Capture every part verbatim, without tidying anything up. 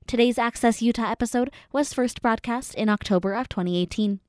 Today's Access Utah episode was first broadcast in October of twenty eighteen.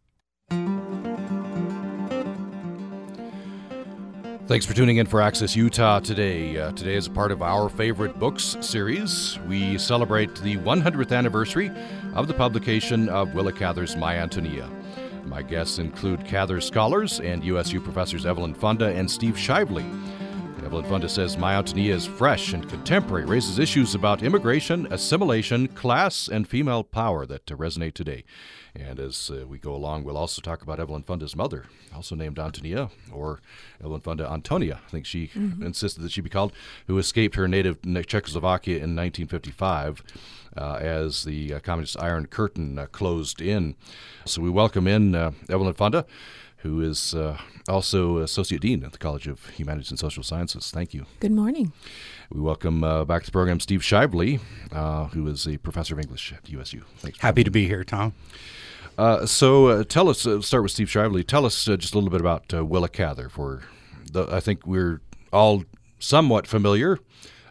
Thanks for tuning in for Access Utah today. Uh, today is a part of our Favorite Books series. We celebrate the one hundredth anniversary of the publication of Willa Cather's My Antonia. My guests include Cather scholars and U S U professors Evelyn Funda and Steve Shively. Evelyn Funda says My Antonia is fresh and contemporary, raises issues about immigration, assimilation, class, and female power that uh, resonate today. And as uh, we go along, we'll also talk about Evelyn Funda's mother, also named Antonia, or Evelyn Funda Antonia, I think she mm-hmm. insisted that she be called, who escaped her native Czechoslovakia in nineteen fifty-five uh, as the uh, Communist Iron Curtain uh, closed in. So we welcome in uh, Evelyn Funda, who is uh, also Associate Dean at the College of Humanities and Social Sciences. Thank you. Good morning. We welcome uh, back to the program Steve Shively, uh, who is a professor of English at U S U. Thanks. Happy to be here, Tom. Uh, so uh, tell us, uh, start with Steve Shively. Tell us uh, just a little bit about uh, Willa Cather. For the, I think we're all somewhat familiar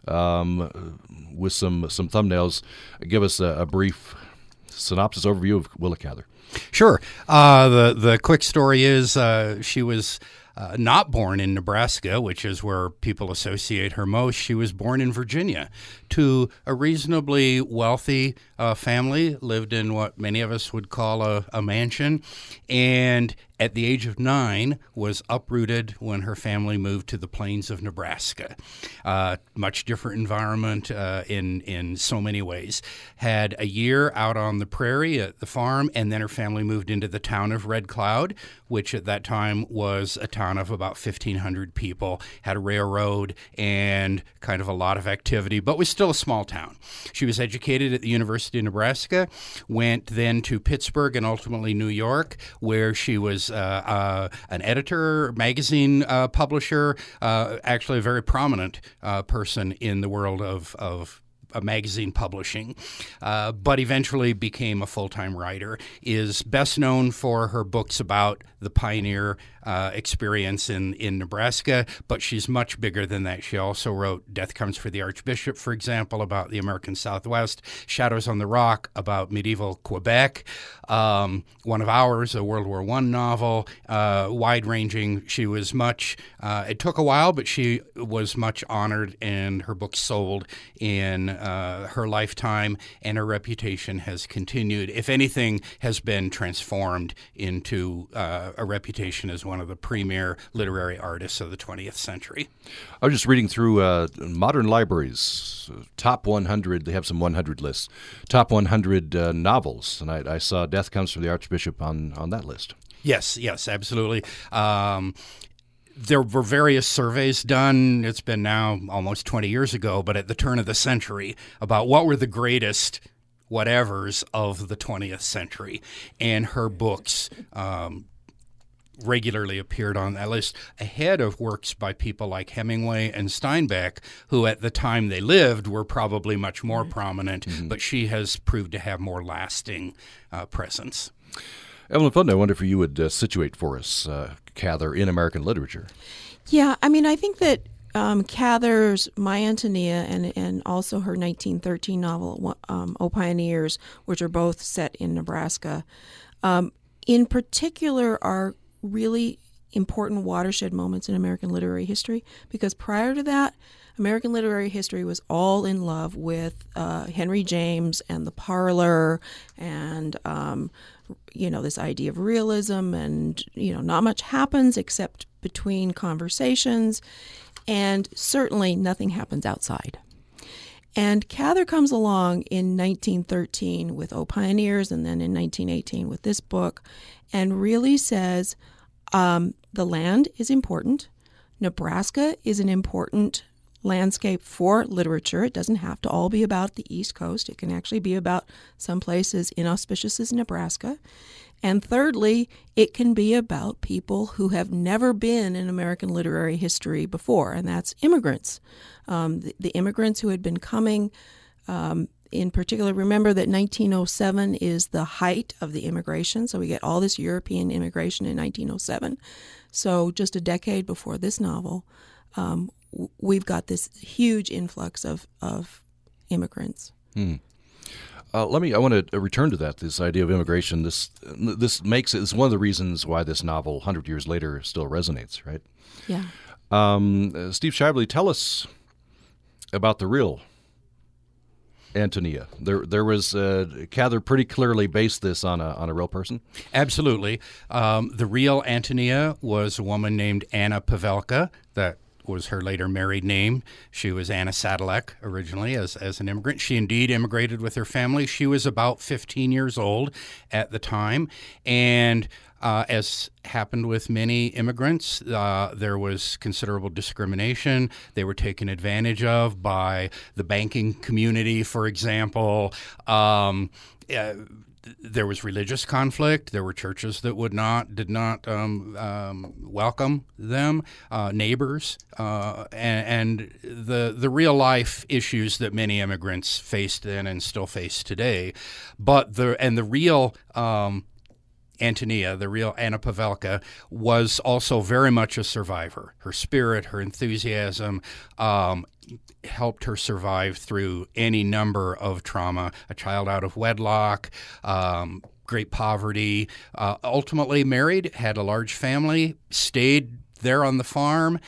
um, with some some thumbnails. Give us a, a brief synopsis overview of Willa Cather. Sure. Uh, the the quick story is uh, she was uh, not born in Nebraska, which is where people associate her most. She was born in Virginia to a reasonably wealthy uh, family, lived in what many of us would call a, a mansion, and at the age of nine was uprooted when her family moved to the plains of Nebraska. Uh, much different environment uh, in, in so many ways. Had a year out on the prairie at the farm, and then her family moved into the town of Red Cloud, which at that time was a town of about fifteen hundred people, had a railroad and kind of a lot of activity, but was still a small town. She was educated at the University of Nebraska, went then to Pittsburgh and ultimately New York, where she was Uh, uh, an editor, magazine uh, publisher, uh, actually a very prominent uh, person in the world of, of uh, magazine publishing, uh, but eventually became a full-time writer, is best known for her books about the pioneer uh, experience in, in Nebraska, but she's much bigger than that. She also wrote Death Comes for the Archbishop, for example, about the American Southwest, Shadows on the Rock, about medieval Quebec, um, One of Ours, a World War One novel, uh, wide-ranging. She was much, uh, it took a while, but she was much honored, and her books sold in uh, her lifetime, and her reputation has continued, if anything, has been transformed into uh, a reputation as one of the premier literary artists of the twentieth century. I was just reading through uh, Modern Libraries, uh, top one hundred, they have some one hundred lists, top one hundred uh, novels, and I, I saw Death Comes from the Archbishop on, on that list. Yes, yes, absolutely. Um, There were various surveys done, it's been now almost twenty years ago, but at the turn of the century, about what were the greatest whatevers of the twentieth century. And her books um, regularly appeared on that list, ahead of works by people like Hemingway and Steinbeck, who at the time they lived were probably much more prominent, mm-hmm. but she has proved to have more lasting uh, presence. Evelyn Funda, I wonder if you would uh, situate for us uh, Cather in American literature. Yeah, I mean, I think that um, Cather's My Antonia and and also her nineteen thirteen novel, um, O Pioneers, which are both set in Nebraska, um, in particular are really important watershed moments in American literary history, because prior to that, American literary history was all in love with uh, Henry James and the parlor and, um, you know, this idea of realism, and, you know, not much happens except between conversations, and certainly nothing happens outside. And Cather comes along in nineteen thirteen with O Pioneers, and then in nineteen eighteen with this book, and really says um, the land is important. Nebraska is an important landscape for literature. It doesn't have to all be about the East Coast. It can actually be about some places inauspicious as Nebraska. And thirdly, it can be about people who have never been in American literary history before, and that's immigrants. Um, the, the immigrants who had been coming, um, in particular, remember that nineteen oh seven is the height of the immigration, so we get all this European immigration in nineteen oh seven. So just a decade before this novel, um, we've got this huge influx of, of immigrants. Hmm. Uh, let me. I want to return to that. This idea of immigration. This this makes it. It's one of the reasons why this novel, one hundred years later, still resonates. Right. Yeah. Um, uh, Steve Shively, tell us about the real Antonia. There, there was uh, Cather pretty clearly based this on a on a real person. Absolutely. Um, the real Antonia was a woman named Anna Pavelka. That was her later married name. She was Anna Sadalek originally as, as an immigrant. She indeed immigrated with her family. She was about fifteen years old at the time. And uh, as happened with many immigrants, uh, there was considerable discrimination. They were taken advantage of by the banking community, for example. Um, uh, There was religious conflict. There were churches that would not, did not um, um, welcome them, uh, neighbors, uh, and, and the the real life issues that many immigrants faced then and still face today. But the and the real um, Antonia, the real Anna Pavelka, was also very much a survivor. Her spirit, her enthusiasm, um, helped her survive through any number of trauma, a child out of wedlock, um, great poverty, uh, ultimately married, had a large family, stayed there on the farm,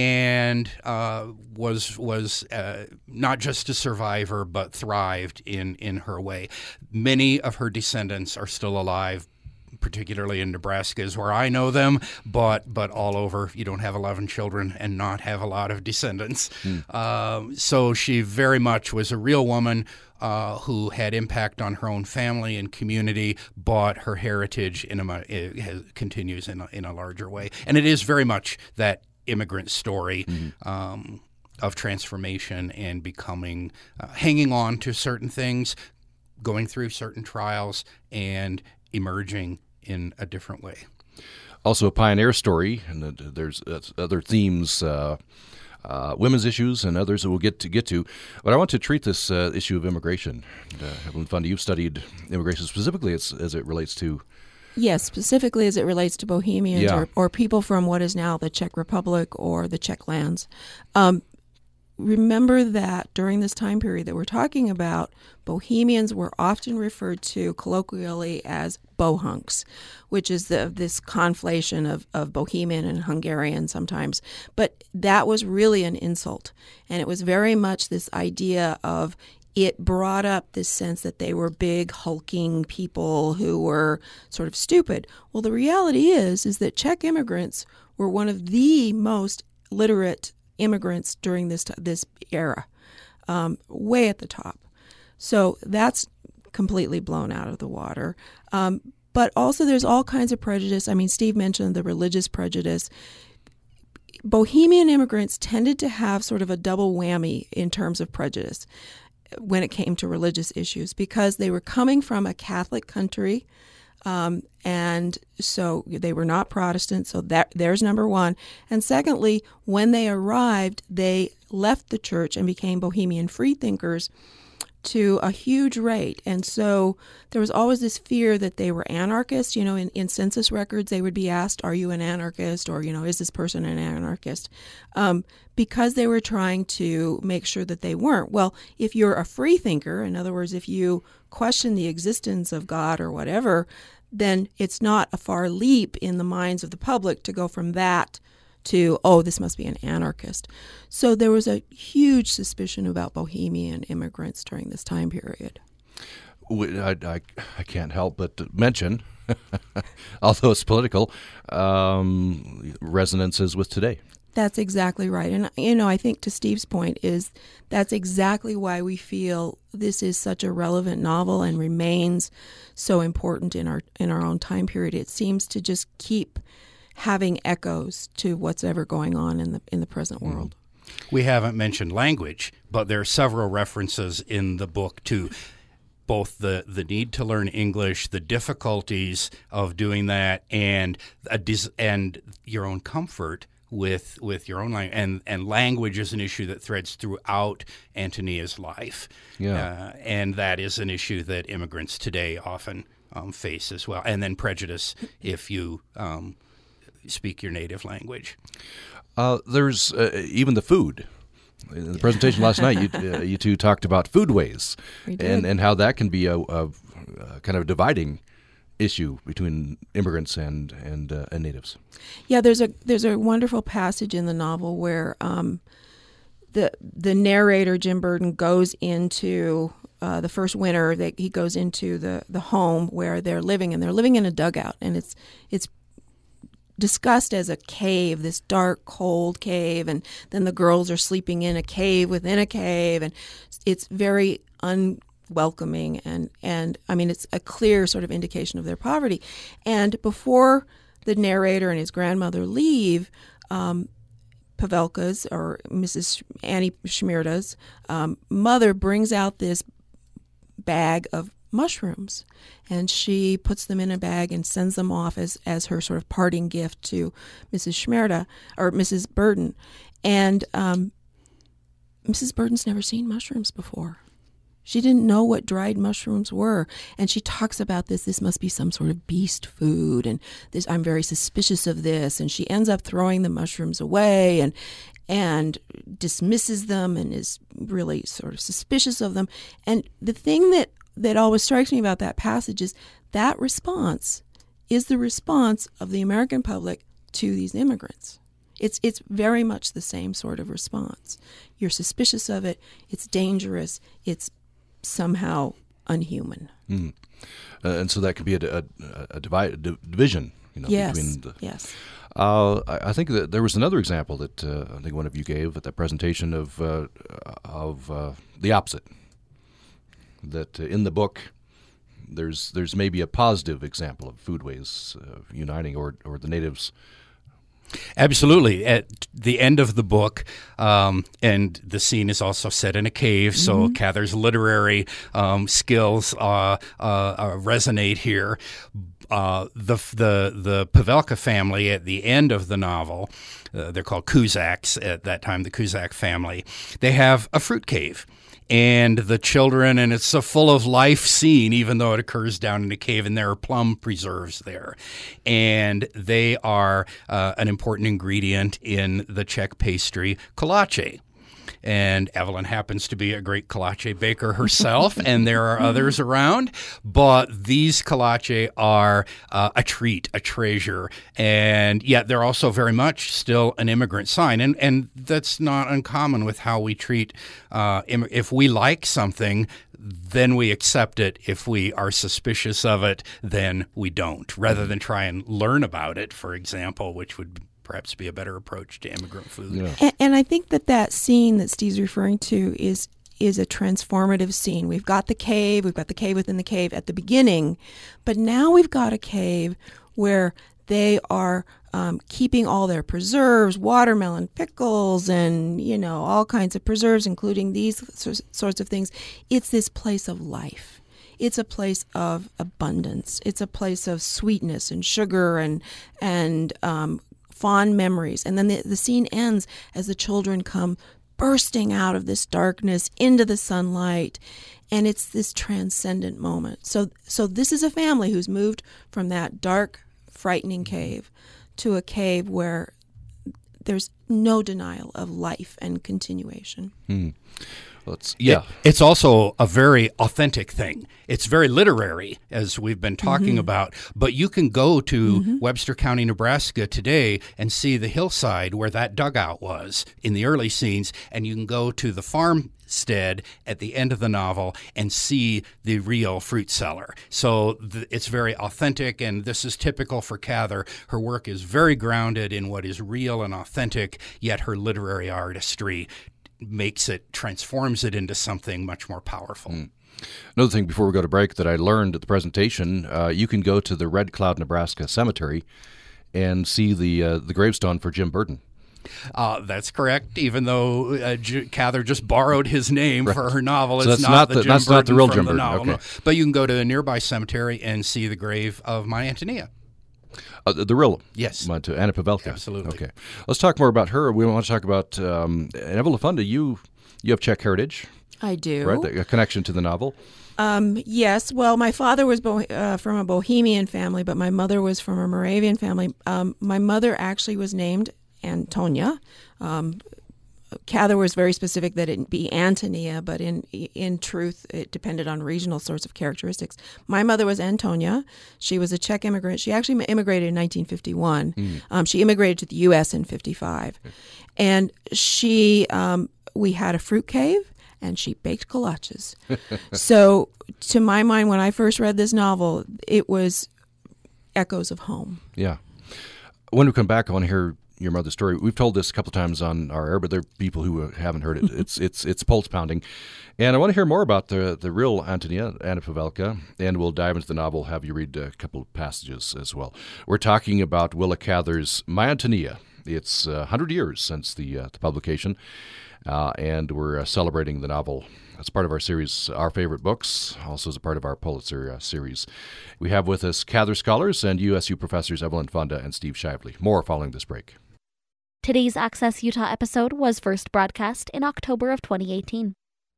and uh, was was uh, not just a survivor, but thrived in, in her way. Many of her descendants are still alive, particularly in Nebraska is where I know them, but but all over. You don't have eleven children and not have a lot of descendants. Mm. Um, so she very much was a real woman uh, who had impact on her own family and community, but her heritage in a, it has, continues in a, in a larger way. And it is very much that immigrant story mm-hmm. um, of transformation and becoming, uh, hanging on to certain things, going through certain trials, and emerging in a different way. Also a pioneer story, and there's other themes, uh, uh, women's issues and others that we'll get to get to. But I want to treat this uh, issue of immigration. And, uh, Evelyn Fundy, you've studied immigration specifically as, as it relates to... Yes, specifically as it relates to Bohemians yeah. or, or people from what is now the Czech Republic or the Czech lands. Um, Remember that during this time period that we're talking about, Bohemians were often referred to colloquially as bohunks, which is the, this conflation of, of Bohemian and Hungarian sometimes. But that was really an insult. And it was very much this idea of it brought up this sense that they were big, hulking people who were sort of stupid. Well, the reality is, is that Czech immigrants were one of the most literate immigrants during this this era, um, way at the top. So that's completely blown out of the water. Um, but also there's all kinds of prejudice. I mean, Steve mentioned the religious prejudice. Bohemian immigrants tended to have sort of a double whammy in terms of prejudice when it came to religious issues because they were coming from a Catholic country. Um, and so they were not Protestant, so that there's number one. And secondly, when they arrived, they left the church and became Bohemian freethinkers to a huge rate. And so there was always this fear that they were anarchists. You know, in, in census records, they would be asked, are you an anarchist? Or, you know, is this person an anarchist? Um, because they were trying to make sure that they weren't. Well, if you're a freethinker, in other words, if you question the existence of God or whatever, then it's not a far leap in the minds of the public to go from that to, oh, this must be an anarchist. So there was a huge suspicion about Bohemian immigrants during this time period. I, I, I can't help but to mention, although it's political, um, resonances with today. That's exactly right. And, you know, I think to Steve's point is that's exactly why we feel this is such a relevant novel and remains so important in our in our own time period. It seems to just keep having echoes to what's ever going on in the in the present world. We haven't mentioned language, but there are several references in the book to both the, the need to learn English, the difficulties of doing that, and a dis- and your own comfort with with your own language. And, and language is an issue that threads throughout Antonia's life. Yeah. Uh, and that is an issue that immigrants today often um, face as well. And then prejudice if you um, speak your native language. Uh, there's uh, even the food. In the presentation last night, you uh, you two talked about foodways and, and how that can be a, a, a kind of dividing issue between immigrants and and, uh, and natives. Yeah, there's a there's a wonderful passage in the novel where um, the the narrator Jim Burden goes into uh, the first winter. That he goes into the, the home where they're living, and they're living in a dugout, and it's it's discussed as a cave, this dark, cold cave, and then the girls are sleeping in a cave within a cave, and it's very unwelcoming, and, and I mean, it's a clear sort of indication of their poverty. And before the narrator and his grandmother leave, um, Pavelka's, or Missus Annie Shmirda's um, mother brings out this bag of mushrooms, and she puts them in a bag and sends them off as, as her sort of parting gift to Missus Shmirda, or Missus Burden. And um, Missus Burden's never seen mushrooms before. She didn't know what dried mushrooms were, and she talks about this. This must be some sort of beast food, and this, I'm very suspicious of this. And she ends up throwing the mushrooms away, and and dismisses them, and is really sort of suspicious of them. And the thing that that always strikes me about that passage is that response is the response of the American public to these immigrants. It's it's very much the same sort of response. You're suspicious of it. It's dangerous. It's somehow unhuman. Mm. Uh, and so that could be a, a, a, divide, a division. You know, yes. Between the, yes. Uh, I, I think that there was another example that uh, I think one of you gave at that presentation of uh, of uh, the opposite. That uh, in the book, there's there's maybe a positive example of foodways uh, uniting, or or the natives. Absolutely. At the end of the book, um, and the scene is also set in a cave, so mm-hmm. Cather's literary um, skills uh, uh, uh, resonate here. Uh, the the the Pavelka family at the end of the novel, uh, they're called Kuzaks at that time, the Kuzak family. They have a fruit cave. And the children, and it's a full of life scene, even though it occurs down in a cave, and there are plum preserves there. And they are uh, an important ingredient in the Czech pastry kolache. And Evelyn happens to be a great kolache baker herself, and there are others around. But these kolache are uh, a treat, a treasure, and yet they're also very much still an immigrant sign. And and that's not uncommon with how we treat. Uh, im- if we like something, then we accept it. If we are suspicious of it, then we don't. Rather than try and learn about it, for example, which would perhaps be a better approach to immigrant food. Yeah. And, and I think that that scene that Steve's referring to is is a transformative scene. We've got the cave, we've got the cave within the cave at the beginning, but now we've got a cave where they are um, keeping all their preserves, watermelon pickles, and you know all kinds of preserves, including these sorts of things. It's this place of life. It's a place of abundance. It's a place of sweetness and sugar and and um, fond memories. And then the, the scene ends as the children come bursting out of this darkness into the sunlight, and it's this transcendent moment. So so this is a family who's moved from that dark, frightening cave to a cave where there's no denial of life and continuation. Hmm. Well, it's, yeah. It, it's also a very authentic thing. It's very literary, as we've been talking mm-hmm. about, but you can go to mm-hmm. Webster County, Nebraska today and see the hillside where that dugout was in the early scenes, and you can go to the farmstead at the end of the novel and see the real fruit cellar. So th- it's very authentic, and this is typical for Cather. Her work is very grounded in what is real and authentic, yet her literary artistry makes it, transforms it into something much more powerful. Mm. Another thing before we go to break that I learned at the presentation, uh, you can go to the Red Cloud, Nebraska Cemetery and see the uh, the gravestone for Jim Burden. Uh, that's correct, even though uh, J- Cather just borrowed his name right. for her novel. So it's that's not, not the, the Jim that's Burden not the real from Jim the Burden. novel. Okay. No. But you can go to a nearby cemetery and see the grave of Maya Antonia. Uh, the, the real yes, to Anna Pavelka. Absolutely. Okay, let's talk more about her. We want to talk about um, Evelyn Funda. You you have Czech heritage. I do. Right, a connection to the novel. Um, yes. Well, my father was bo- uh, from a Bohemian family, but my mother was from a Moravian family. Um, my mother actually was named Antonia. Um, Cather was very specific that it be Antonia, but in in truth, it depended on regional sorts of characteristics. My mother was Antonia. She was a Czech immigrant. She actually immigrated in nineteen fifty-one. Mm. Um, she immigrated to the U S in fifty-five. Okay. And she, um, we had a fruit cave, and she baked kolaches. So to my mind, when I first read this novel, it was echoes of home. Yeah. When we come back, I want to hear your mother's story. We've told this a couple times on our air, but there are people who haven't heard it. It's it's it's pulse pounding, and I want to hear more about the the real Antonia, Anna Pavelka, and we'll dive into the novel. Have you read a couple of passages as well. We're talking about Willa Cather's My Antonia. It's uh, one hundred years since the, uh, the publication, uh, and we're uh, celebrating the novel as part of our series, Our Favorite Books, also as a part of our Pulitzer uh, series. We have with us Cather Scholars and U S U professors Evelyn Fonda and Steve Shively. More following this break. Today's Access Utah episode was first broadcast in October of twenty eighteen.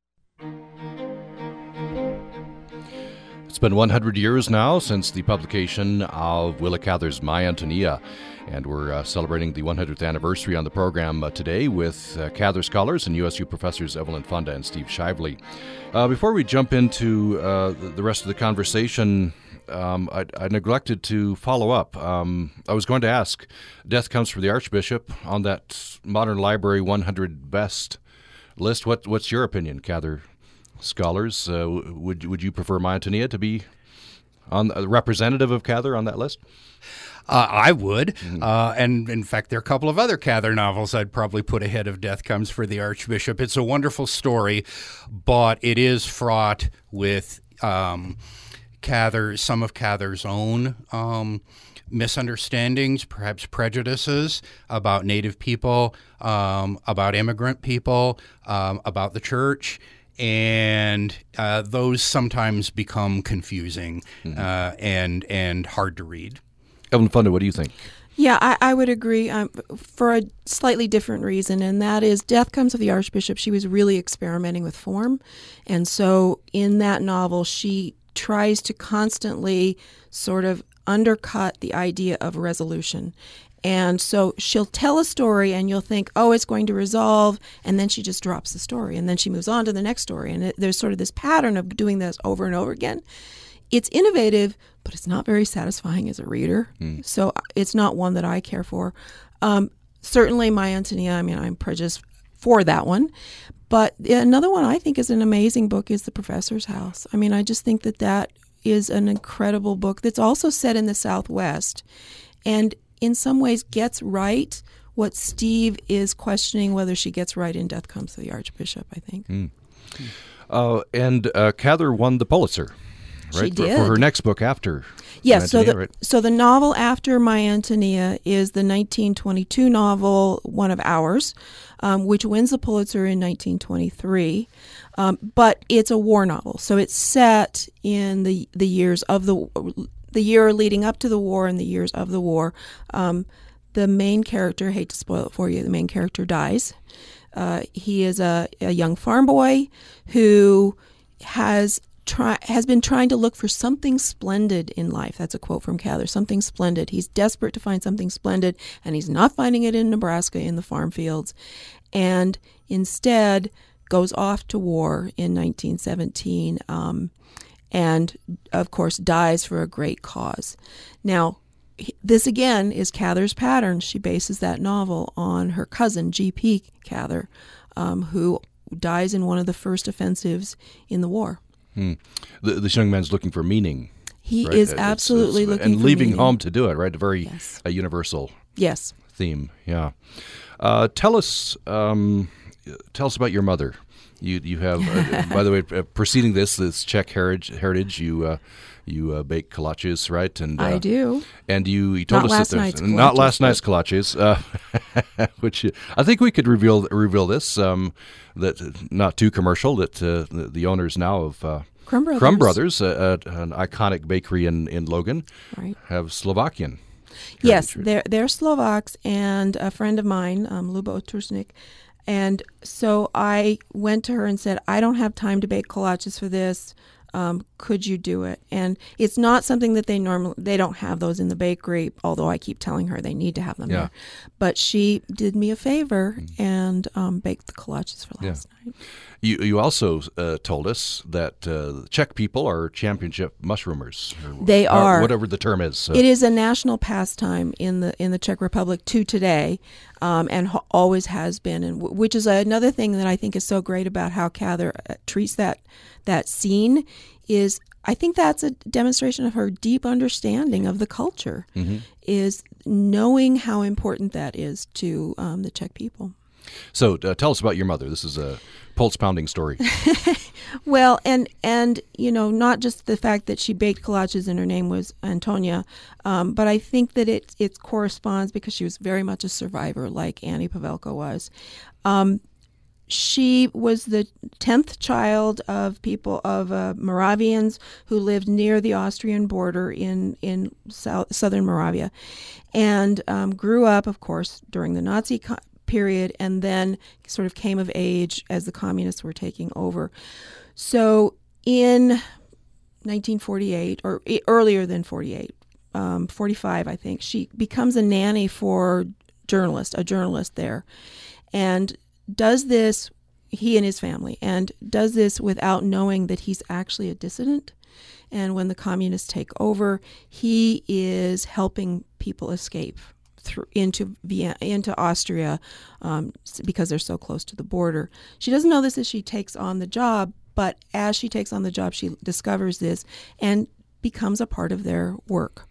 It's been one hundred years now since the publication of Willa Cather's My Antonia, and we're uh, celebrating the one hundredth anniversary on the program uh, today with uh, Cather Scholars and U S U professors Evelyn Fonda and Steve Shively. Uh, before we jump into uh, the rest of the conversation, um, I, I neglected to follow up. Um, I was going to ask, Death Comes for the Archbishop on that Modern Library one hundred Best list. What, what's your opinion, Cather Scholars? Uh, would would you prefer My Antonia to be on uh, representative of Cather on that list? Uh, I would, mm-hmm. uh, and in fact, there are a couple of other Cather novels I'd probably put ahead of Death Comes for the Archbishop. It's a wonderful story, but it is fraught with um, Cather, some of Cather's own um, misunderstandings, perhaps prejudices about Native people, um, about immigrant people, um, about the church. And uh, those sometimes become confusing mm-hmm. uh, and and hard to read. Evelyn Fonda, what do you think? Yeah, I, I would agree um, for a slightly different reason, and that is Death Comes of the Archbishop. She was really experimenting with form, and so in that novel, she tries to constantly sort of undercut the idea of resolution. And so she'll tell a story and you'll think, oh, it's going to resolve, and then she just drops the story, and then she moves on to the next story. And it, there's sort of this pattern of doing this over and over again. It's innovative, but it's not very satisfying as a reader. Mm. So it's not one that I care for. Um, certainly My Antonia, I mean, I'm prejudiced for that one. But another one I think is an amazing book is The Professor's House. I mean, I just think that that is an incredible book that's also set in the Southwest. And in some ways gets right what Steve is questioning whether she gets right in Death Comes to the Archbishop, I think. Mm. Uh, and uh, Cather won the Pulitzer, right? She did. For, for her next book after Yes, My Antonia, so, the, right? so the novel after My Antonia is the nineteen twenty-two novel, One of Ours, um, which wins the Pulitzer in nineteen twenty-three. Um, but it's a war novel, so it's set in the, the years of the... the year leading up to the war and the years of the war. Um, the main character, hate to spoil it for you, the main character dies. Uh, he is a, a young farm boy who has try, has been trying to look for something splendid in life. That's a quote from Cather, something splendid. He's desperate to find something splendid, and he's not finding it in Nebraska in the farm fields, and instead goes off to war in nineteen seventeen, um, and, of course, dies for a great cause. Now, this, again, is Cather's pattern. She bases that novel on her cousin, G P Cather, um, who dies in one of the first offensives in the war. Hmm. The, this young man's looking for meaning. He right? is it's, absolutely it's, looking and for leaving meaning. home to do it, right? A very yes. a universal yes. theme, yeah. Uh, tell us um, tell us about your mother. You you have, uh, by the way, uh, preceding this, this Czech heritage, heritage you uh, you uh, bake kolaches, right? And uh, I do. And you, you told not us last that night's there's not kolaches, last night's kolaches, uh, which I think we could reveal reveal this um, that not too commercial. That uh, the, the owners now of uh, Crumb Brothers, Crumb Brothers uh, uh, an iconic bakery in, in Logan, right. have Slovakian. Yes, heritage. they're they're Slovaks, and a friend of mine, um, Lubo Tursnik. And so I went to her and said, I don't have time to bake kolaches for this. Um, could you do it? And it's not something that they normally, they don't have those in the bakery, although I keep telling her they need to have them Yeah. there. But she did me a favor and um, baked the kolaches for last Yeah. night. You you also uh, told us that uh, Czech people are championship mushroomers. Or, They or are. whatever the term is. So. It is a national pastime in the in the Czech Republic to today, um, and ho- always has been, and w- which is another thing that I think is so great about how Cather uh, treats that that scene. Is I think that's a demonstration of her deep understanding of the culture, Mm-hmm. is knowing how important that is to um, the Czech people. So uh, tell us about your mother. This is a pulse-pounding story. Well, and and you know, not just the fact that she baked kolaches and her name was Antonia, um, but I think that it it corresponds because she was very much a survivor, like Annie Pavelka was. Um, she was the tenth child of people of uh, Moravians who lived near the Austrian border in in south, southern Moravia, and um, grew up, of course, during the Nazi co- period, and then sort of came of age as the communists were taking over. So in nineteen forty-eight, or e- earlier than forty-eight, um, forty-five, I think, she becomes a nanny for journalist, a journalist there, and does this, he and his family, and does this without knowing that he's actually a dissident. And when the communists take over, he is helping people escape through into Vienna, into Austria, um, because they're so close to the border. She doesn't know this as she takes on the job, but as she takes on the job, she discovers this and becomes a part of their work.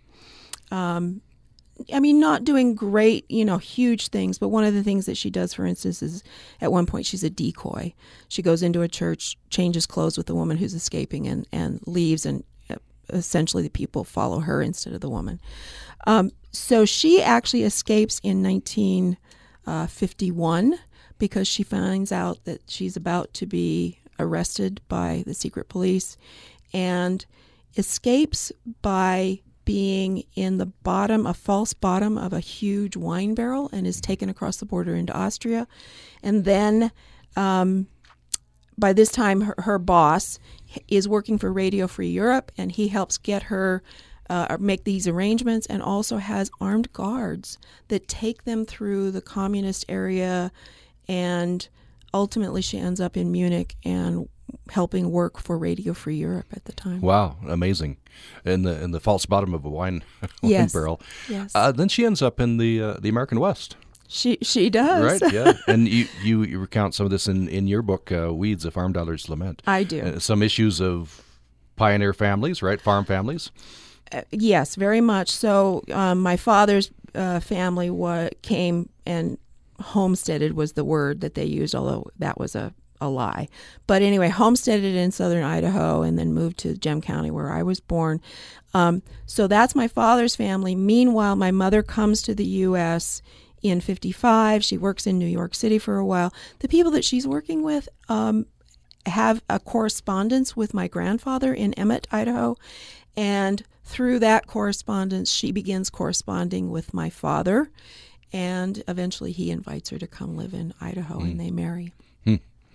Um, I mean, not doing great, you know, huge things, but one of the things that she does, for instance, is at one point she's a decoy. She goes into a church, changes clothes with the woman who's escaping, and, and leaves, and essentially the people follow her instead of the woman. Um, so she actually escapes in nineteen fifty-one because she finds out that she's about to be arrested by the secret police, and escapes by being in the bottom, a false bottom of a huge wine barrel, and is taken across the border into Austria. And then um, by this time, her, her boss is working for Radio Free Europe, and he helps get her uh, make these arrangements, and also has armed guards that take them through the communist area, and ultimately she ends up in Munich and helping work for Radio Free Europe at the time. Wow, amazing! In the in the false bottom of a wine, wine Yes. barrel. Yes. Uh, then she ends up in the uh, the American West. She she does. Right, yeah. And you, you, you recount some of this in, in your book, uh, Weeds, A Farm Dollar's Lament. I do. Uh, some issues of pioneer families, right? Farm families. Uh, yes, very much. So um, my father's uh, family wa- came, and homesteaded was the word that they used, although that was a, a lie. But anyway, homesteaded in southern Idaho and then moved to Gem County where I was born. Um, so that's my father's family. Meanwhile, my mother comes to the U S in fifty-five. She works in New York City for a while. The people that she's working with um, have a correspondence with my grandfather in Emmett, Idaho. And through that correspondence, she begins corresponding with my father. And eventually he invites her to come live in Idaho, mm. and they marry. Hmm.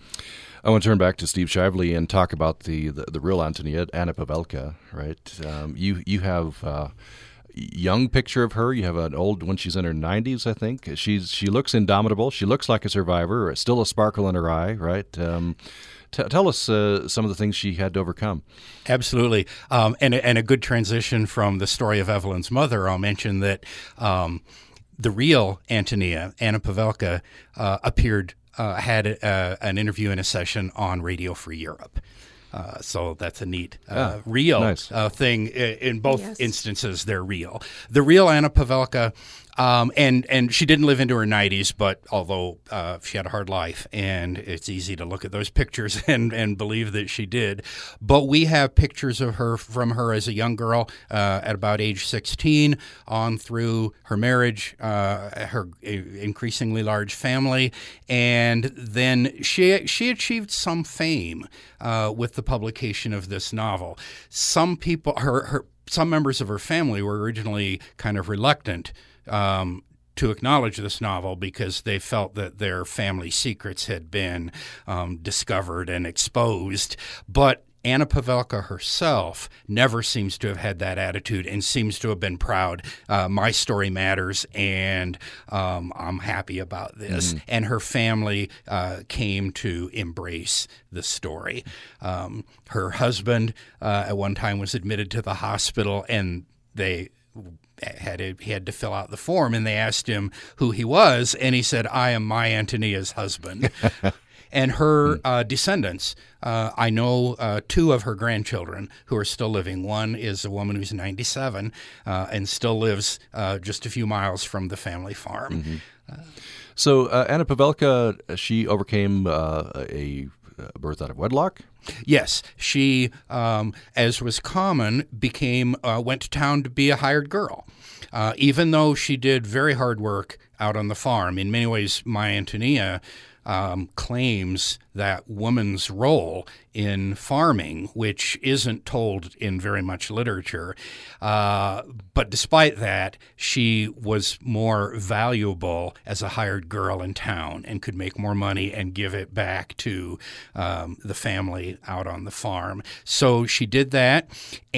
I want to turn back to Steve Shively and talk about the, the, the real Antonia, Anna Pavelka, right? Um, you, you have... Uh, young picture of her. You have an old when she's in her nineties, I think. She's she looks indomitable. She looks like a survivor. Still a sparkle in her eye, right? Um, t- tell us uh, some of the things she had to overcome. Absolutely, um, and and a good transition from the story of Evelyn's mother. I'll mention that um, the real Antonia, Anna Pavelka, uh, appeared uh, had a, an interview and a session on Radio Free Europe. Uh, so that's a neat, uh, ah, real nice. uh, thing. In both yes. instances, they're real. The real Anna Pavelka, um, and and she didn't live into her nineties, but although uh, she had a hard life, and it's easy to look at those pictures and, and believe that she did. But we have pictures of her from her as a young girl uh, at about age sixteen on through her marriage, uh, her increasingly large family, and then she she achieved some fame uh, with the publication of this novel. Some people, her, her some members of her family were originally kind of reluctant Um, to acknowledge this novel because they felt that their family secrets had been um, discovered and exposed. But Anna Pavelka herself never seems to have had that attitude and seems to have been proud. Uh, my story matters, and um, I'm happy about this. Mm-hmm. And her family uh, came to embrace the story. Um, her husband uh, at one time was admitted to the hospital, and they had to, he had to fill out the form, and they asked him who he was, and he said, "I am Maya Antonia's husband." And her uh, descendants, uh, I know uh, two of her grandchildren who are still living. One is a woman who's ninety-seven uh, and still lives uh, just a few miles from the family farm. Mm-hmm. Uh, so uh, Anna Pavelka, she overcame uh, a birth out of wedlock? Yes, she, um, as was common, became uh, went to town to be a hired girl. Uh, even though she did very hard work out on the farm, in many ways, Maya Antonia Um, claims that woman's role in farming, which isn't told in very much literature. Uh, but despite that, she was more valuable as a hired girl in town and could make more money and give it back to um, the family out on the farm. So she did that,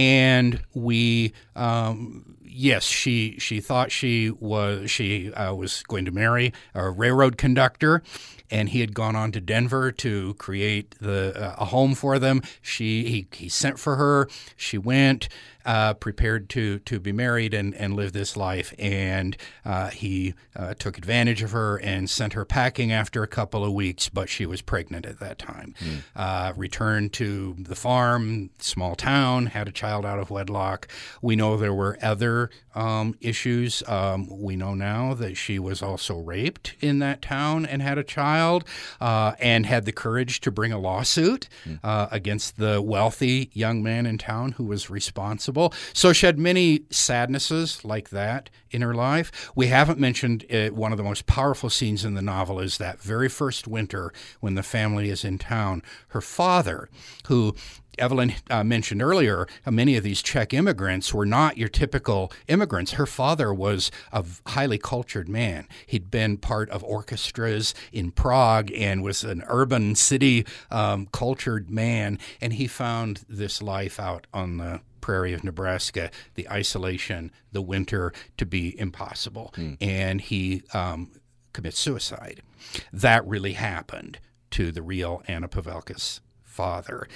and we... Um, Yes, she she thought she was she uh, was going to marry a railroad conductor, and he had gone on to Denver to create the uh, a home for them. She he, he sent for her. She went, uh, prepared to to be married and, and live this life, and uh, he uh, took advantage of her and sent her packing after a couple of weeks. But she was pregnant at that time. Mm. Uh, returned to the farm, small town, had a child out of wedlock. We know there were other Um, issues. Um, we know now that she was also raped in that town and had a child, uh, and had the courage to bring a lawsuit uh, against the wealthy young man in town who was responsible. So she had many sadnesses like that in her life. We haven't mentioned uh, one of the most powerful scenes in the novel is that very first winter when the family is in town. Her father, who Evelyn uh, mentioned earlier, uh, many of these Czech immigrants were not your typical immigrants. Her father was a highly cultured man. He'd been part of orchestras in Prague and was an urban city um, cultured man, and he found this life out on the prairie of Nebraska, the isolation, the winter, to be impossible. Mm. And he um, commits suicide. That really happened to the real Anna Pavelka's father.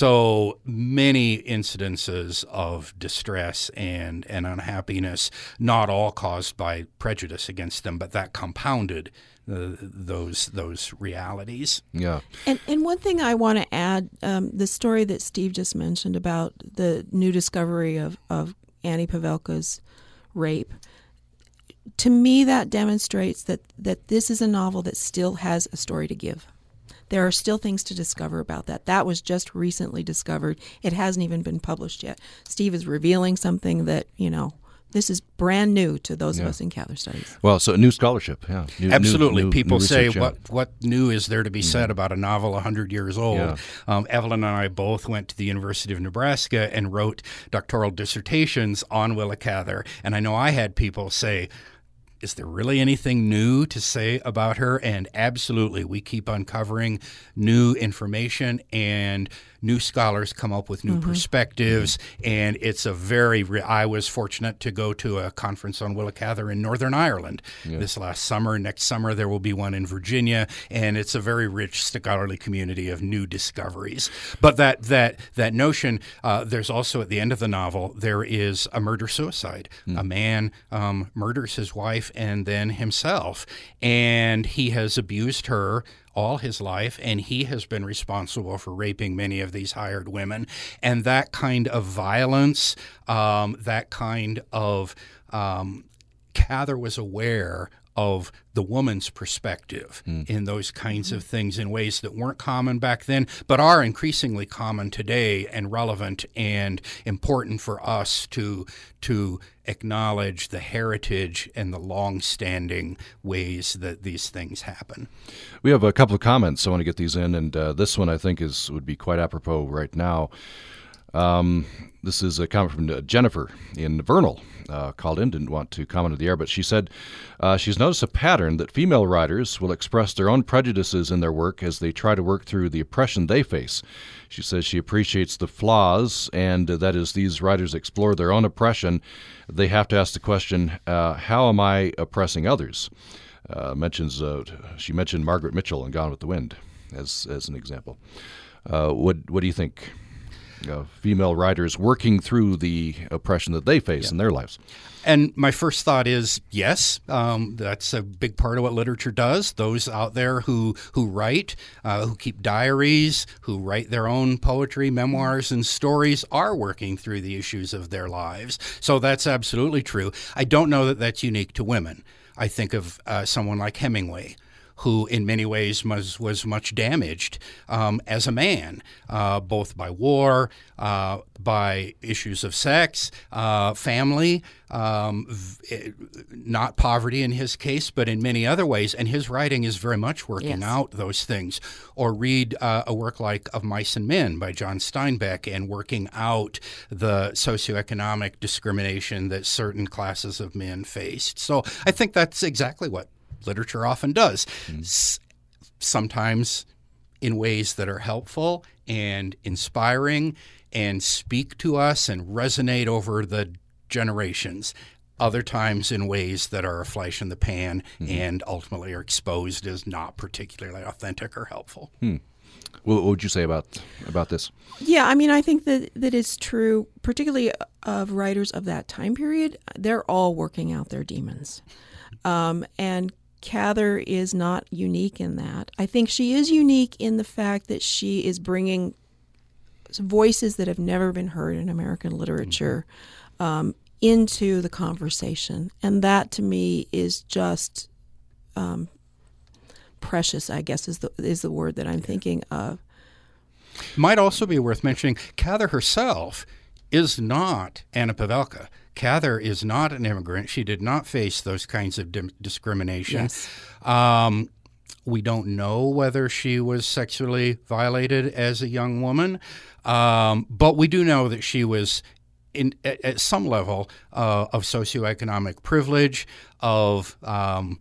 So many incidences of distress and, and unhappiness, not all caused by prejudice against them, but that compounded uh, those those realities. Yeah. And and one thing I want to add, um, the story that Steve just mentioned about the new discovery of, of Annie Pavelka's rape, to me that demonstrates that, that this is a novel that still has a story to give. There are still things to discover about that. That was just recently discovered. It hasn't even been published yet. Steve is revealing something that, you know, this is brand new to those yeah. of us in Cather Studies. Well, so new scholarship, yeah. New, Absolutely. New, People new say, research, what yeah. what new is there to be Mm-hmm. said about a novel one hundred years old? Yeah. Um, Evelyn and I both went to the University of Nebraska and wrote doctoral dissertations on Willa Cather. And I know I had people say, is there really anything new to say about her? And absolutely, we keep uncovering new information, and new scholars come up with new mm-hmm. perspectives. Mm-hmm. And it's a very, re- I was fortunate to go to a conference on Willa Cather in Northern Ireland yeah. this last summer. Next summer, there will be one in Virginia. And it's a very rich scholarly community of new discoveries. But that that that notion, uh, there's also at the end of the novel, there is a murder-suicide. Mm. A man um, murders his wife and then himself. And he has abused her all his life, and he has been responsible for raping many of these hired women. And that kind of violence, um, that kind of um, Cather was aware of the woman's perspective mm. in those kinds of things in ways that weren't common back then, but are increasingly common today and relevant and important for us to to acknowledge the heritage and the long-standing ways that these things happen. We have a couple of comments. I want to get these in, and uh, this one I think is would be quite apropos right now. Um, this is a comment from uh, Jennifer in Vernal. Uh, called in, didn't want to comment on the air, but she said uh, she's noticed a pattern that female writers will express their own prejudices in their work as they try to work through the oppression they face. She says she appreciates the flaws, and uh, that as these writers explore their own oppression, they have to ask the question, uh, how am I oppressing others? Uh, mentions uh, She mentioned Margaret Mitchell in Gone with the Wind as as an example. Uh, what, what do you think? Uh, female writers working through the oppression that they face yeah. in their lives. And my first thought is, yes, um, that's a big part of what literature does. Those out there who who write, uh, who keep diaries, who write their own poetry, memoirs, and stories are working through the issues of their lives. So that's absolutely true. I don't know that that's unique to women. I think of uh, someone like Hemingway, who in many ways was, was much damaged um, as a man, uh, both by war, uh, by issues of sex, uh, family, um, v- not poverty in his case, but in many other ways. And his writing is very much working yes. out those things. Or read uh, a work like Of Mice and Men by John Steinbeck and working out the socioeconomic discrimination that certain classes of men faced. So I think that's exactly what literature often does, mm-hmm. S- sometimes in ways that are helpful and inspiring and speak to us and resonate over the generations. Other times in ways that are a flash in the pan mm-hmm. and ultimately are exposed as not particularly authentic or helpful. Hmm. What would you say about about this? Yeah, I mean, I think that that is true, particularly of writers of that time period. They're all working out their demons. Um, and Cather is not unique in that. I think she is unique in the fact that she is bringing voices that have never been heard in American literature um, into the conversation. And that, to me, is just um, precious, I guess, is the, is the word that I'm thinking of. Might also be worth mentioning, Cather herself is not Anna Pavelka. Cather is not an immigrant. She did not face those kinds of di- discrimination. Yes. Um, we don't know whether she was sexually violated as a young woman, um, but we do know that she was in, at, at some level uh, of socioeconomic privilege, of um,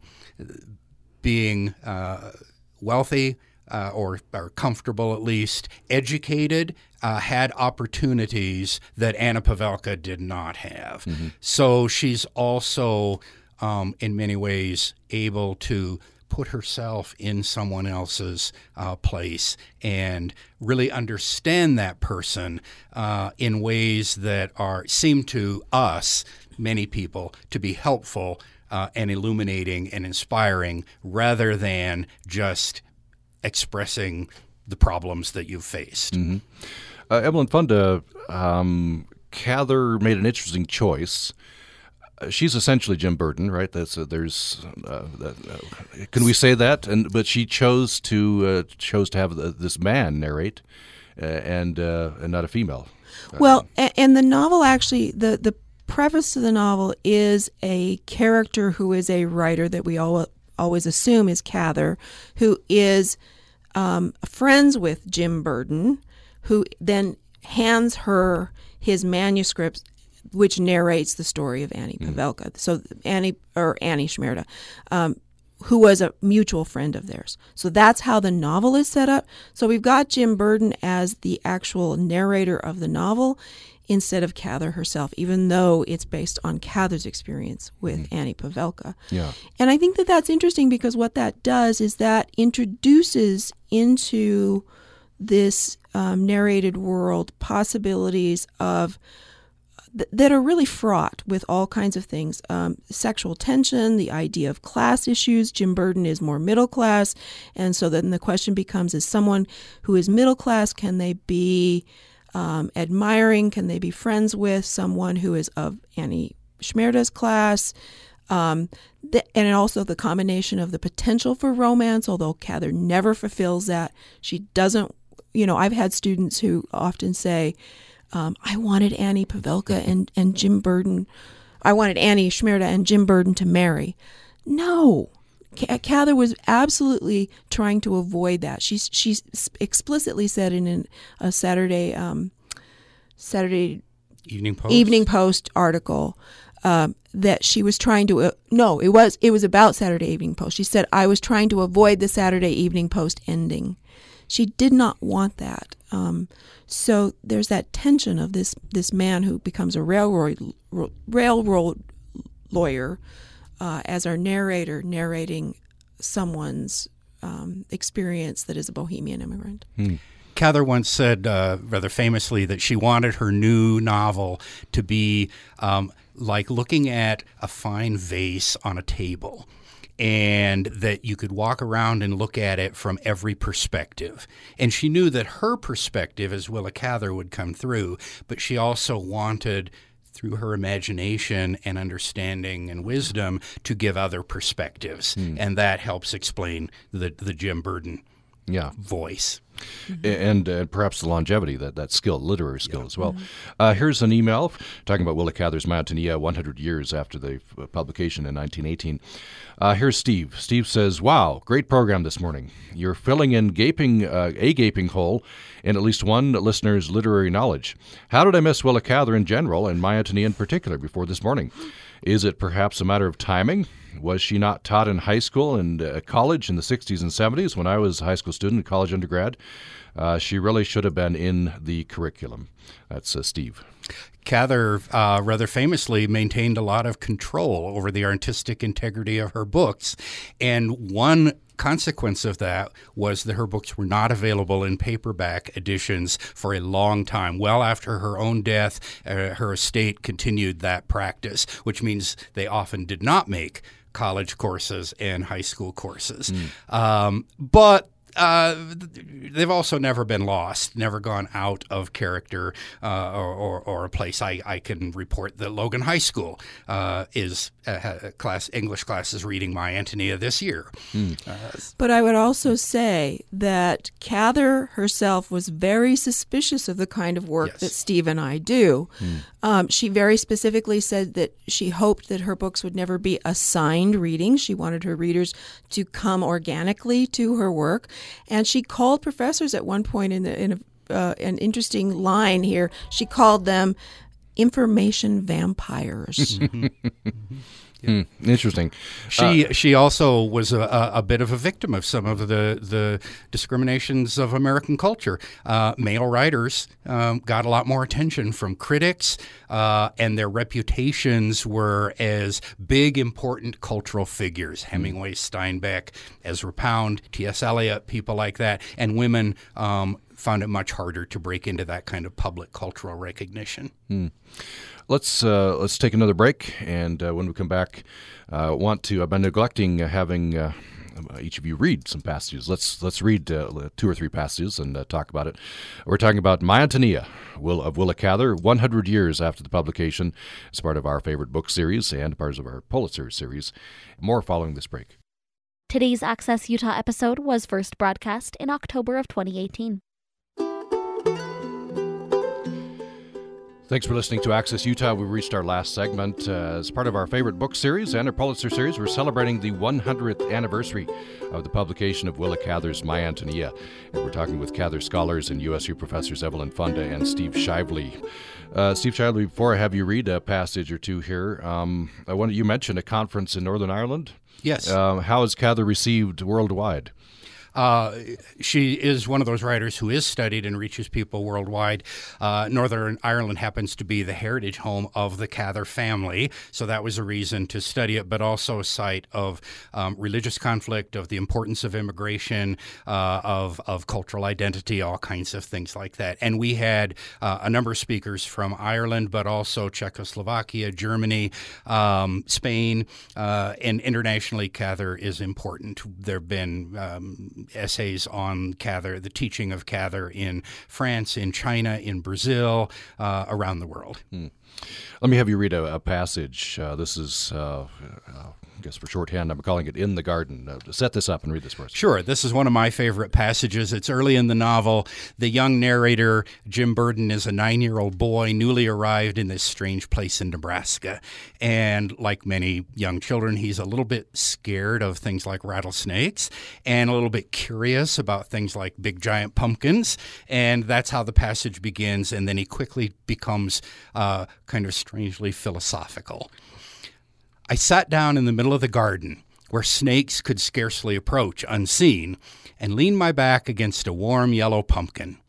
being uh, wealthy, Uh, or, or comfortable at least, educated, uh, had opportunities that Anna Pavelka did not have. Mm-hmm. So she's also, um, in many ways, able to put herself in someone else's uh, place and really understand that person uh, in ways that are seem to us, many people, to be helpful uh, and illuminating and inspiring rather than just expressing the problems that you've faced. Mm-hmm. Uh, Evelyn Funda, um, Cather made an interesting choice. Uh, she's essentially Jim Burton, right? That's uh, there's. Uh, that, uh, can we say that? And but she chose to uh, chose to have the, this man narrate, uh, and uh, and not a female. Well, uh, and the novel actually the the preface to the novel is a character who is a writer that we all. always assume is Cather, who is um, friends with Jim Burton, who then hands her his manuscript, which narrates the story of Annie mm. Pavelka. So Annie or Annie Schmerda, um, who was a mutual friend of theirs. So that's how the novel is set up. So we've got Jim Burton as the actual narrator of the novel, instead of Cather herself, even though it's based on Cather's experience with mm. Annie Pavelka. Yeah. And I think that that's interesting because what that does is that introduces into this um, narrated world possibilities of th- that are really fraught with all kinds of things. Um, sexual tension, the idea of class issues. Jim Burton is more middle class. And so then the question becomes, as someone who is middle class, can they be Um, admiring? Can they be friends with someone who is of Annie Schmerda's class? Um, th- and also the combination of the potential for romance, although Cather never fulfills that. She doesn't, you know, I've had students who often say, um, I wanted Annie Pavelka and, and Jim Burton, I wanted Annie Schmerda and Jim Burton to marry. No. Cather was absolutely trying to avoid that. She she explicitly said in an, a Saturday um, Saturday Evening Post. Evening Post article um, that she was trying to. Uh, no, it was it was about Saturday Evening Post. She said, "I was trying to avoid the Saturday Evening Post ending." She did not want that. Um, so there's that tension of this this man who becomes a railroad railroad lawyer uh, as our narrator, narrating someone's um, experience that is a Bohemian immigrant. Hmm. Cather once said, uh, rather famously, that she wanted her new novel to be um, like looking at a fine vase on a table, and that you could walk around and look at it from every perspective. And she knew that her perspective as Willa Cather would come through, but she also wanted, through her imagination and understanding and wisdom, to give other perspectives. Mm. And that helps explain the, the Jim Burden yeah. voice. Mm-hmm. And uh, perhaps the longevity, that, that skill, literary skill yeah. as well. Mm-hmm. Uh, here's an email talking about Willa Cather's My Antonia one hundred years after the publication in nineteen eighteen. Uh, here's Steve. Steve says, wow, great program this morning. You're filling in gaping uh, a gaping hole in at least one listener's literary knowledge. How did I miss Willa Cather in general and My Antonia in particular before this morning? Is it perhaps a matter of timing? Was she not taught in high school and uh, college in the sixties and seventies when I was a high school student, college undergrad? Uh, she really should have been in the curriculum. That's uh, Steve. Cather uh, rather famously maintained a lot of control over the artistic integrity of her books, and one consequence of that was that her books were not available in paperback editions for a long time. Well after her own death, uh, her estate continued that practice, which means they often did not make college courses and high school courses. Mm. Um, but Uh, they've also never been lost, never gone out of character uh, or, or, or a place. I, I can report that Logan High School uh, is uh, class English classes reading My Antonia this year. Mm. Uh, but I would also say that Cather herself was very suspicious of the kind of work yes. that Steve and I do. Mm. Um, she very specifically said that she hoped that her books would never be assigned reading. She wanted her readers to come organically to her work. And she called professors at one point in, the, in a, uh, an interesting line here. She called them information vampires. Yeah. Mm, interesting. She uh, she also was a, a bit of a victim of some of the, the discriminations of American culture. Uh, male writers um, got a lot more attention from critics, uh, and their reputations were as big, important cultural figures. Hemingway, Steinbeck, Ezra Pound, T S Eliot, people like that. And women um, found it much harder to break into that kind of public cultural recognition. Mm. Let's uh, let's take another break, and uh, when we come back, uh, want to I've been neglecting uh, having uh, each of you read some passages. Let's let's read uh, two or three passages and uh, talk about it. We're talking about My Antonia Will of Willa Cather, one hundred years after the publication. It's part of our favorite book series and part of our Pulitzer series. More following this break. Today's Access Utah episode was first broadcast in October of twenty eighteen. Thanks for listening to Access Utah. We reached our last segment. Uh, as part of our favorite book series and our Pulitzer series, we're celebrating the one hundredth anniversary of the publication of Willa Cather's My Antonia. And we're talking with Cather scholars and U S U professors Evelyn Funda and Steve Shively. Uh, Steve Shively, before I have you read a passage or two here, um, I wanted, you mentioned a conference in Northern Ireland. Yes. Uh, how is Cather received worldwide? Uh, she is one of those writers who is studied and reaches people worldwide. Uh, Northern Ireland happens to be the heritage home of the Cather family, so that was a reason to study it, but also a site of um, religious conflict, of the importance of immigration, uh, of, of cultural identity, all kinds of things like that. And we had uh, a number of speakers from Ireland, but also Czechoslovakia, Germany, um, Spain, uh, and internationally, Cather is important. There have been um, essays on Cather, the teaching of Cather in France, in China, in Brazil, uh, around the world. Hmm. Let me have you read a, a passage. Uh, this is, uh, uh, I guess for shorthand, I'm calling it In the Garden. Uh, set this up and read this for us. Sure. This is one of my favorite passages. It's early in the novel. The young narrator, Jim Burden, is a nine-year-old boy newly arrived in this strange place in Nebraska. And like many young children, he's a little bit scared of things like rattlesnakes and a little bit curious about things like big giant pumpkins, and that's how the passage begins, and then he quickly becomes uh, kind of strangely philosophical. I sat down in the middle of the garden, where snakes could scarcely approach unseen, and leaned my back against a warm yellow pumpkin.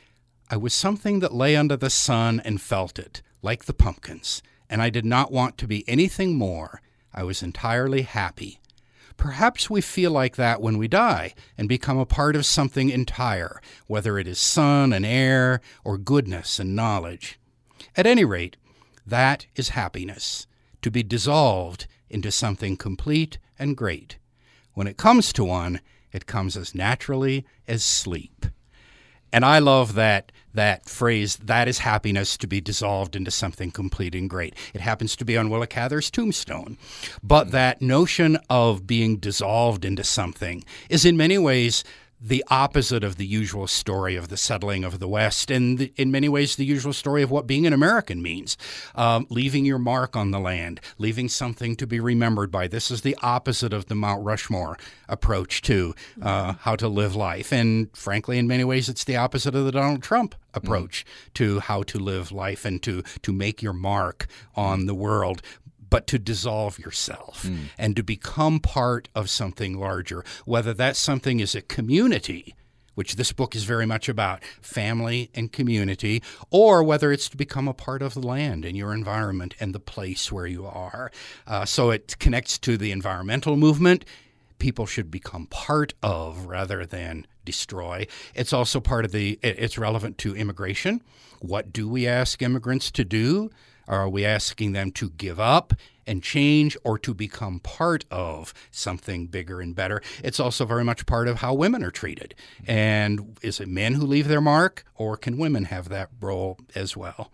I was something that lay under the sun and felt it, like the pumpkins, and I did not want to be anything more. I was entirely happy. Perhaps we feel like that when we die and become a part of something entire, whether it is sun and air or goodness and knowledge. At any rate, that is happiness, to be dissolved into something complete and great. When it comes to one, it comes as naturally as sleep. And I love that that phrase, that is happiness, to be dissolved into something complete and great. It happens to be on Willa Cather's tombstone. But that notion of being dissolved into something is in many ways the opposite of the usual story of the settling of the West, and the, in many ways the usual story of what being an American means. Um, leaving your mark on the land, leaving something to be remembered by. This is the opposite of the Mount Rushmore approach to uh, how to live life. And frankly, in many ways, it's the opposite of the Donald Trump approach mm. to how to live life and to, to make your mark on the world, but to dissolve yourself mm. and to become part of something larger, whether that something is a community, which this book is very much about, family and community, or whether it's to become a part of the land and your environment and the place where you are. Uh, so it connects to the environmental movement. People should become part of rather than destroy. It's also part of the, it's relevant to immigration. What do we ask immigrants to do? Are we asking them to give up and change, or to become part of something bigger and better? It's also very much part of how women are treated. And is it men who leave their mark, or can women have that role as well?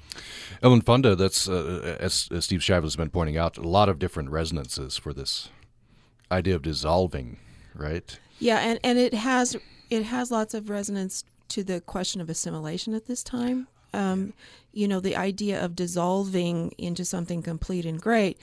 Ellen Funda, that's, uh, as, as Steve Shively has been pointing out, a lot of different resonances for this idea of dissolving, right? Yeah, and, and it has it has lots of resonance to the question of assimilation at this time. Um, you know, the idea of dissolving into something complete and great.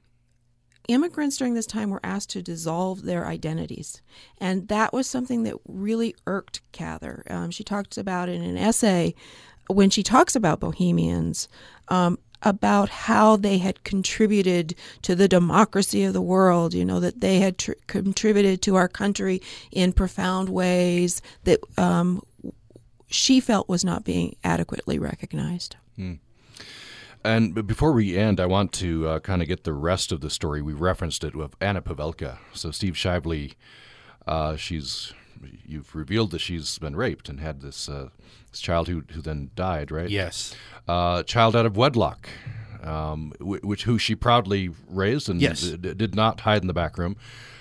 Immigrants during this time were asked to dissolve their identities. And that was something that really irked Cather. Um, she talks about in an essay, when she talks about Bohemians, um, about how they had contributed to the democracy of the world, you know, that they had tr- contributed to our country in profound ways that um she felt was not being adequately recognized. Hmm. And before we end, I want to uh, kind of get the rest of the story. We referenced it with Anna Pavelka. So Steve Shively, uh, she's you've revealed that she's been raped and had this, uh, this child who who then died, right? Yes. Uh, child out of wedlock, um, which who she proudly raised and yes. d- did not hide in the back room.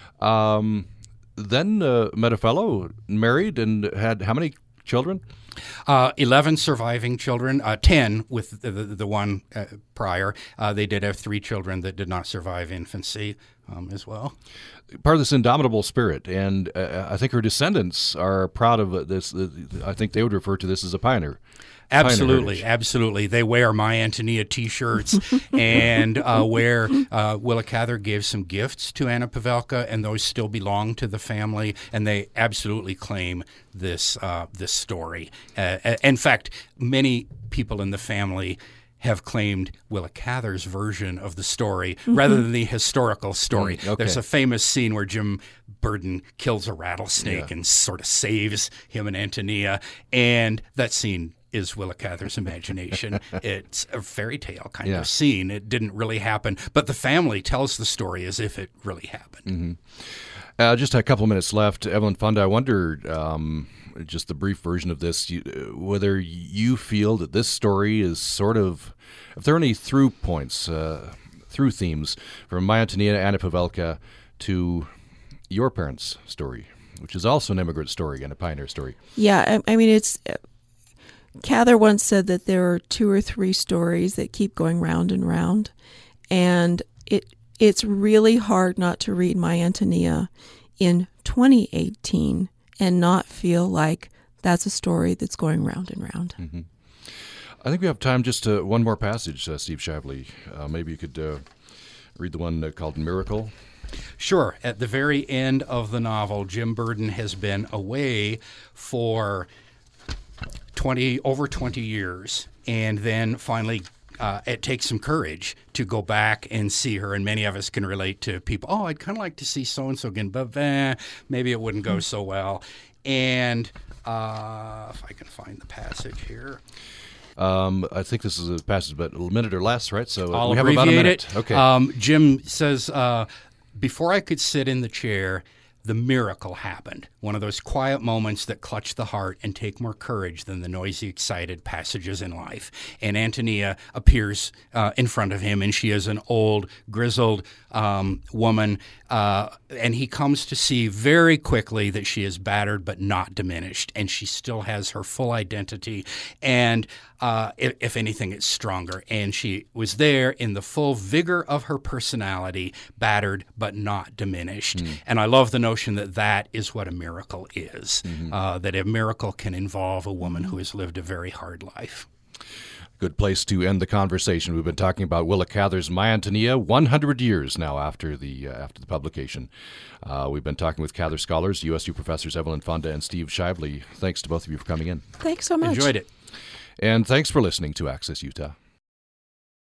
Um, then uh, met a fellow, married, and had how many children? Uh, eleven surviving children, uh, ten with the, the, the one uh, prior. Uh, they did have three children that did not survive infancy um, as well. Part of this indomitable spirit, and uh, I think her descendants are proud of this. Uh, I think they would refer to this as a pioneer. Absolutely, pioneer absolutely. They wear My Antonia T-shirts and uh, where uh, Willa Cather gave some gifts to Anna Pavelka, and those still belong to the family, and they absolutely claim this uh, this story. Uh, in fact, many people in the family have claimed Willa Cather's version of the story mm-hmm. rather than the historical story. Mm, okay. There's a famous scene where Jim Burden kills a rattlesnake yeah. and sort of saves him and Antonia, and that scene is Willa Cather's imagination. It's a fairy tale kind yeah. of scene. It didn't really happen, but the family tells the story as if it really happened. Mm-hmm. Uh, just a couple of minutes left. Evelyn Funda, I wondered, um, just the brief version of this, you, whether you feel that this story is sort of, if there are any through points, uh, through themes from My Antonia, Anna Pavelka to your parents' story, which is also an immigrant story and a pioneer story. Yeah, I, I mean, it's... Cather once said that there are two or three stories that keep going round and round, and it it's really hard not to read My Antonia in twenty eighteen and not feel like that's a story that's going round and round. Mm-hmm. I think we have time just to one more passage, uh, Steve Shively. Uh, maybe you could uh, read the one uh, called Miracle. Sure. At the very end of the novel, Jim Burden has been away for twenty over twenty years, and then finally uh, it takes some courage to go back and see her. And many of us can relate to people, oh, I'd kind of like to see so-and-so again, but eh, maybe it wouldn't go so well. And uh, if I can find the passage here. Um, I think this is a passage about a minute or less, right? So I'll we have about a minute. It. Okay. Um, Jim says, uh, before I could sit in the chair, the miracle happened. One of those quiet moments that clutch the heart and take more courage than the noisy, excited passages in life. And Antonia appears uh, in front of him, and she is an old, grizzled um, woman. Uh, and he comes to see very quickly that she is battered but not diminished, and she still has her full identity. And uh, if, if anything, it's stronger. And she was there in the full vigor of her personality, battered but not diminished. Mm. And I love the notion that that is what a miracle is, mm-hmm. uh, that a miracle can involve a woman who has lived a very hard life. Good place to end the conversation. We've been talking about Willa Cather's My Antonia, one hundred years now after the uh, after the publication. Uh, we've been talking with Cather scholars, U S U professors Evelyn Fonda and Steve Shively. Thanks to both of you for coming in. Thanks so much. Enjoyed it. And thanks for listening to Access Utah.